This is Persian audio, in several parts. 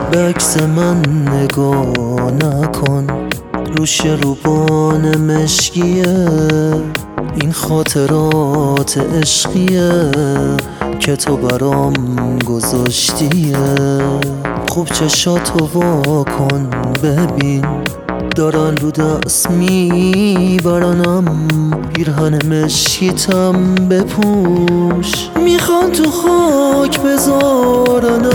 به عکس من نگاه نکن، روش روبان مشکیه، این خاطرات عشقیه که تو برام گذاشتیه. خوب چشاتو وا کن ببین، دارن رو دست میبرنم، پیرهن مشکیتم بپوش، میخوان تو خاک بذارنم.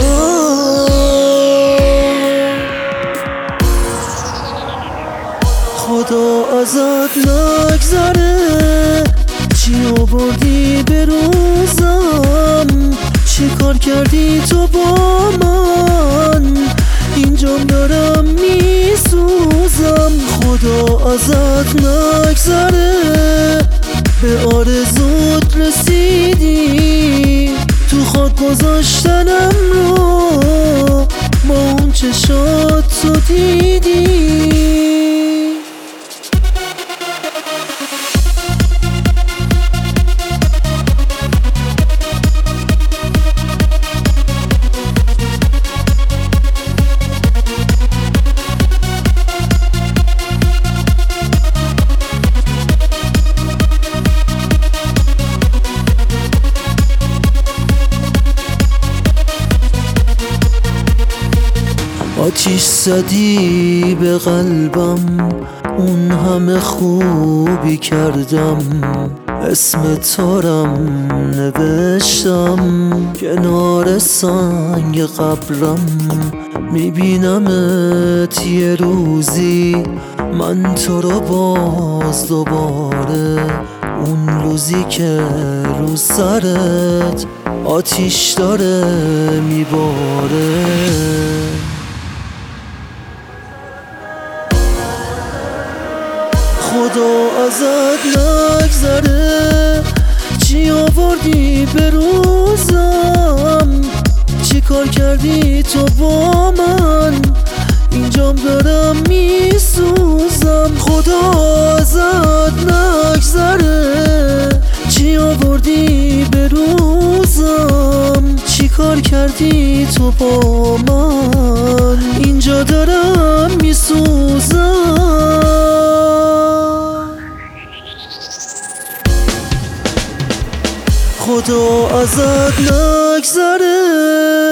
خدا ازت نگذره، چی آوردی به روزم، چی کار کردی تو با من، اینجام دارم میسوزم. خدا ازت نگذره، به آرزوت رسیدی، تو خاک گذاشتنم رو با اون چشات تو دیدی. آتیش زدی به قلبم، اون همه خوبی کردم، اسم تارم نوشتم کنار سنگ قبرم. میبینمت یه روزی، من تو رو باز دوباره، اون روزی که رو سرت آتیش داره میباره. خدا ازت نگذره، چی آوردی به روزم، چی کار کردی تو با من، اینجام دارم میسوزم. خدا ازت نگذره، چی آوردی به روزم، چی کار کردی تو با من، اینجا دارم میسوزم. خدا ازت نگذره.